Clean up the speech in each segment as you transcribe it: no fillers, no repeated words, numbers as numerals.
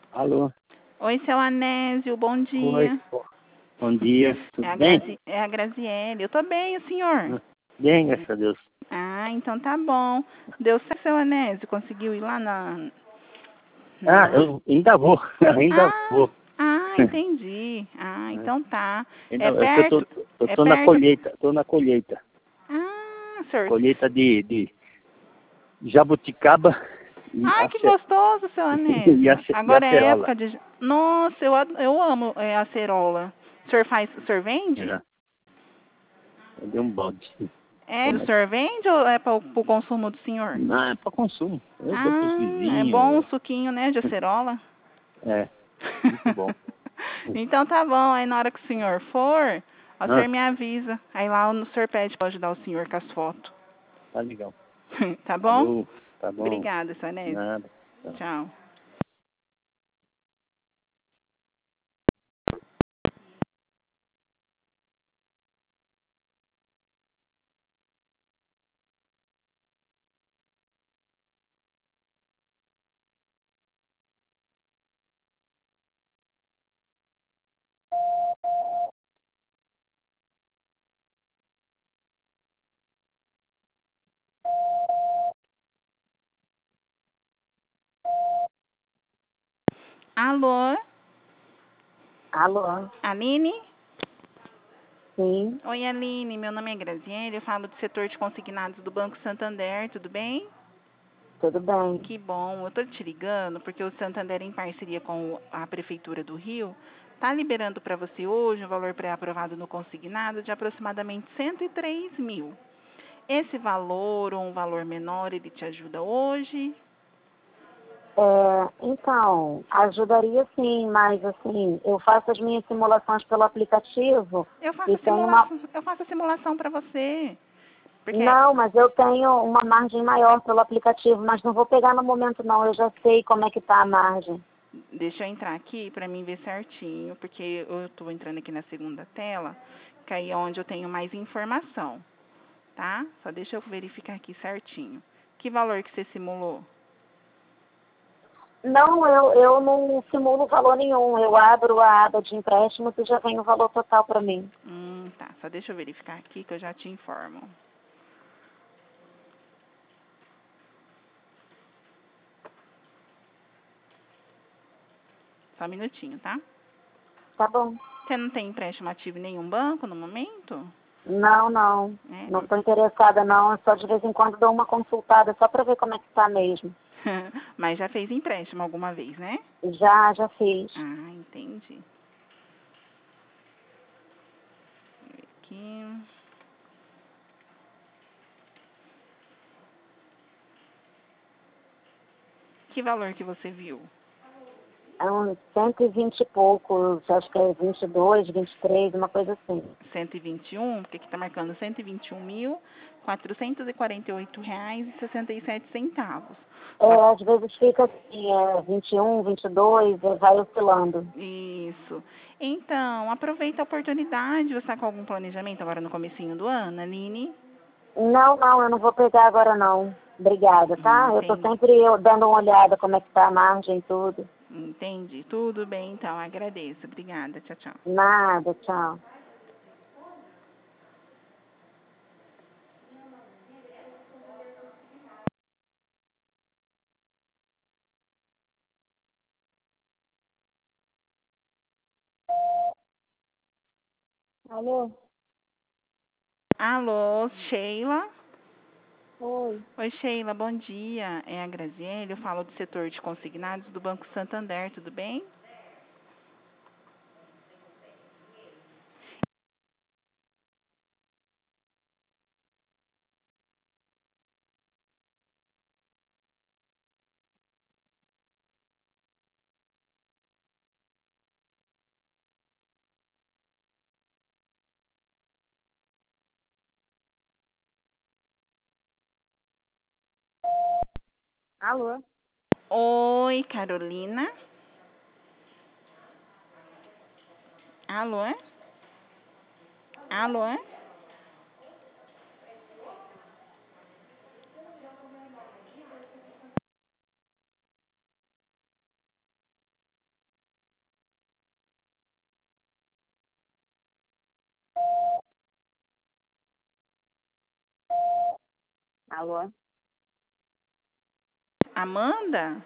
Alô? Oi, seu Anésio, bom dia. Oi. Bom dia. Tudo bem? É a Graziele. Eu tô bem, o senhor? Bem, graças a Deus. Ah, então tá bom. Deu certo, seu Anésio? Conseguiu ir lá na... Eu ainda vou. Vou. Entendi. Então tá. Ainda, perto? eu tô na colheita. Tô na colheita. Senhor. Colheita de jabuticaba. Que gostoso, seu Anésio. Agora é época de... Nossa, eu amo acerola. O senhor vende? Eu dei um balde. O senhor vende ou é para o consumo do senhor? Não, é para consumo. Eu dou pros vizinhos. É bom um suquinho, né, de acerola? Muito bom. Então tá bom, aí na hora que o senhor for, o senhor me avisa. Aí lá o senhor pede para ajudar o senhor com as fotos. Tá legal. Tá bom? Tá bom. Obrigada, seu Anésio. Nada. Tchau. Alô? Alô? Aline? Sim. Oi, Aline. Meu nome é Graziele. Eu falo do setor de consignados do Banco Santander. Tudo bem? Tudo bem. Que bom. Eu tô te ligando porque o Santander, em parceria com a Prefeitura do Rio, tá liberando para você hoje um valor pré-aprovado no consignado de aproximadamente 103 mil. Esse valor ou um valor menor, ele te ajuda hoje? Então, ajudaria sim, mas assim, eu faço as minhas simulações pelo aplicativo. Eu faço a simulação para você. Não, mas eu tenho uma margem maior pelo aplicativo, mas não vou pegar no momento não, eu já sei como é que tá a margem. Deixa eu entrar aqui para mim ver certinho, porque eu estou entrando aqui na segunda tela, que aí é onde eu tenho mais informação, tá? Só deixa eu verificar aqui certinho. Que valor que você simulou? Não, eu não simulo valor nenhum, eu abro a aba de empréstimos e já vem o valor total para mim. Tá, só deixa eu verificar aqui que eu já te informo. Só um minutinho, tá? Tá bom. Você não tem empréstimo ativo em nenhum banco no momento? Não, não estou interessada não, eu só de vez em quando dou uma consultada só para ver como é que tá mesmo. Mas já fez empréstimo alguma vez, né? Já fiz. Entendi. Aqui. Que valor que você viu? É uns 120 e poucos, acho que é 22, 23, uma coisa assim. 121, porque aqui está marcando R$121.448,67. Às vezes fica assim, 21, 22, vai oscilando. Isso. Então, aproveita a oportunidade. Você está com algum planejamento agora no comecinho do ano, Aline? Não, eu não vou pegar agora não. Obrigada, tá? Eu tô sempre dando uma olhada como é que tá a margem e tudo. Entendi. Tudo bem, então. Agradeço. Obrigada. Tchau, tchau. Nada, tchau. Alô? Alô, Sheila? Oi. Oi, Sheila, bom dia. É a Graziele, eu falo do setor de consignados do Banco Santander, tudo bem? Alô? Oi, Carolina? Alô? Alô? Alô? Amanda?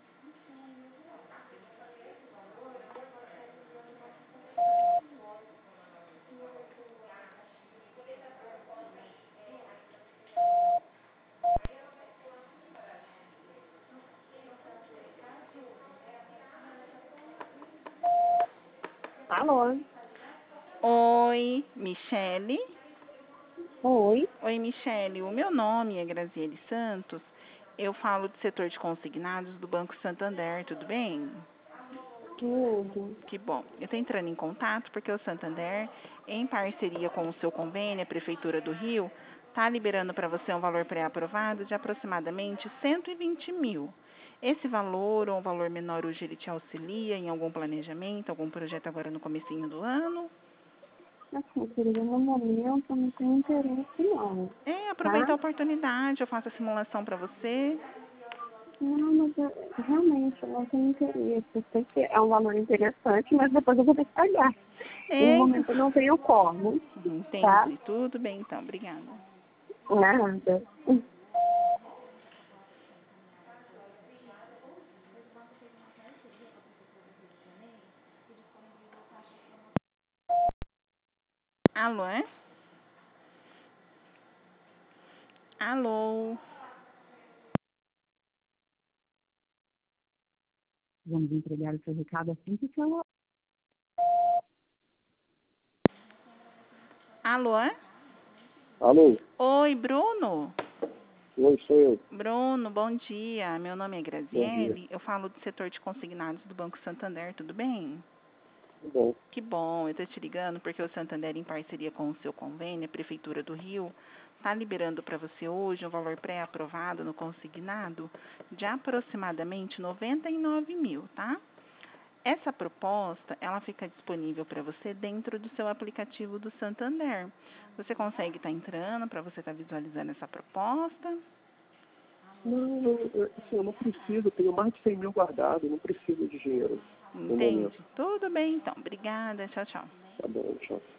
Alô? Oi, Michele? Oi? Oi, Michele. O meu nome é Graziele Santos. Eu falo do setor de consignados do Banco Santander, tudo bem? Tudo. Que bom. Eu estou entrando em contato porque o Santander, em parceria com o seu convênio, a Prefeitura do Rio, está liberando para você um valor pré-aprovado de aproximadamente 120 mil. Esse valor ou um valor menor hoje ele te auxilia em algum planejamento, algum projeto agora no comecinho do ano? Assim, querida, no momento eu não tenho interesse não, Aproveita a tá? oportunidade, eu faço a simulação para você. Não, mas realmente eu não tenho interesse. Eu sei que é um valor interessante, mas depois eu vou ter que pagar. E no momento eu não tenho como, tá? Entendi. Tudo bem então, obrigada. Nada. Alô? Alô? Vamos entregar o seu recado assim que o seu... Alô? Alô? Oi, Bruno? Oi, sou eu. Bruno, bom dia. Meu nome é Bom dia. Graziele. Eu falo do setor de consignados do Banco Santander, tudo bem? Tudo bom? Que bom, eu estou te ligando porque o Santander, em parceria com o seu convênio, a Prefeitura do Rio, está liberando para você hoje um valor pré-aprovado no consignado de aproximadamente 99 mil, tá? Essa proposta, ela fica disponível para você dentro do seu aplicativo do Santander. Você consegue estar entrando para você estar visualizando essa proposta? Não, eu não preciso, eu tenho mais de 100 mil guardado, não preciso de dinheiro no Entende? momento. Tudo bem, então. Obrigada. Tchau, tchau. Tá bom, tchau.